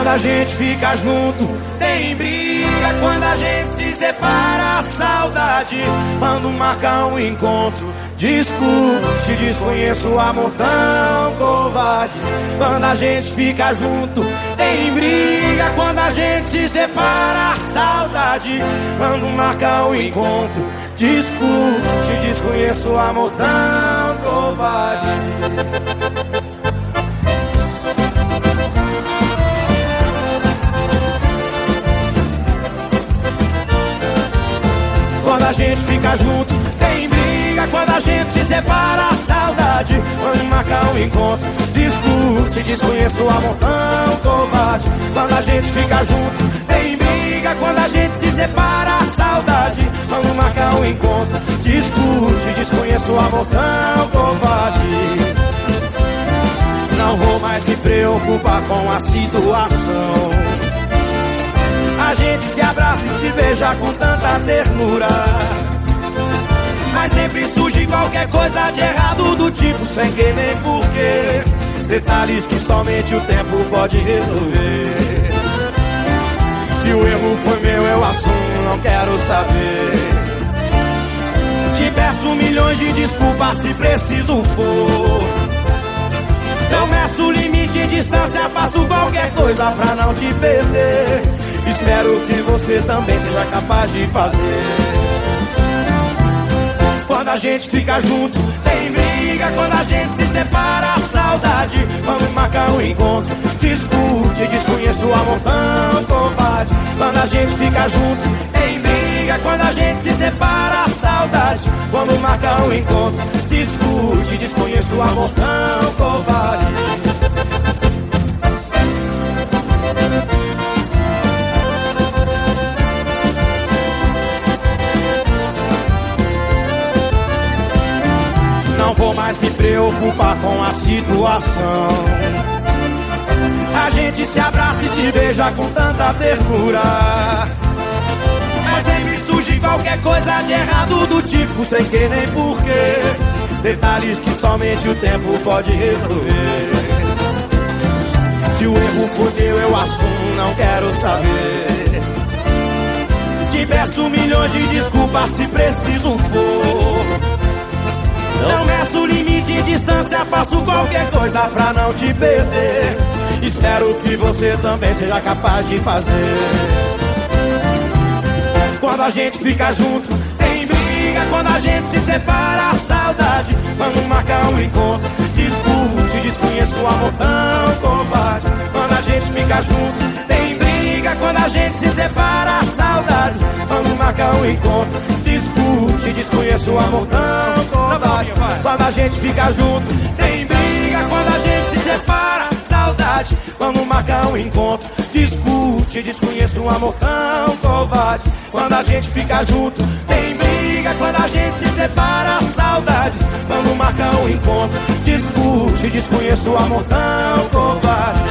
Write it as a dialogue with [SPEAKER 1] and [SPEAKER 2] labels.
[SPEAKER 1] Quando a gente fica junto, tem briga. Quando a gente se separa, a saudade. Quando marca um encontro, discute, desconheço o amor tão covarde. Quando a gente fica junto, tem briga. Quando a gente se separa, a saudade. Quando marca um encontro, discute, desconheço o amor tão covarde. Quando a gente fica junto, tem briga. Quando a gente se separa, a saudade. Quando marca um encontro, discute, desconheço o amor tão covarde. Quando a gente fica junto, tem briga. Quando a gente se separa, a saudade. Quando marca um encontro, discute, desconheço o amor tão covarde. Não vou mais me preocupar com a situação. A gente se abraça e se beija com tanta ternura, mas sempre surge qualquer coisa de errado, do tipo sem querer nem porquê. Detalhes que somente o tempo pode resolver. Se o erro foi meu, eu assumo, não quero saber. Te peço milhões de desculpas se preciso for. Eu meço o limite em distância, faço qualquer coisa pra não te perder. Espero que você também seja capaz de fazer. Quando a gente fica junto, tem briga. Quando a gente se separa, a saudade. Quando marca um encontro, discute, desconheço o amor tão covarde. Quando a gente fica junto, tem briga. Quando a gente se separa, a saudade. Quando marca um encontro, discute, desconheço o amor tão covarde. Não vou mais me preocupar com a situação. A gente se abraça e se beija com tanta ternura, mas sempre surge qualquer coisa de errado, do tipo sem querer nem porquê. Detalhes que somente o tempo pode resolver. Se o erro for meu, eu assumo, não quero saber. Te peço milhões de desculpas se preciso for. Não meço o limite em distância, faço qualquer coisa pra não te perder. Espero que você também seja capaz de fazer. Quando a gente fica junto, tem briga. Quando a gente se separa, a saudade. Quando marca um encontro, discute, desconheço o amor tão covarde. Quando a gente fica junto, tem briga. Quando a gente se separa, a saudade. Quando marca um encontro, discute, desconheço o amor tão covarde. Quando a gente fica junto, tem briga. Quando a gente se separa, saudade. Quando marca um encontro, discute, desconheço o amor tão covarde. Quando a gente fica junto, tem briga. Quando a gente se separa, saudade. Quando marca um encontro, discute, desconheço o amor tão covarde.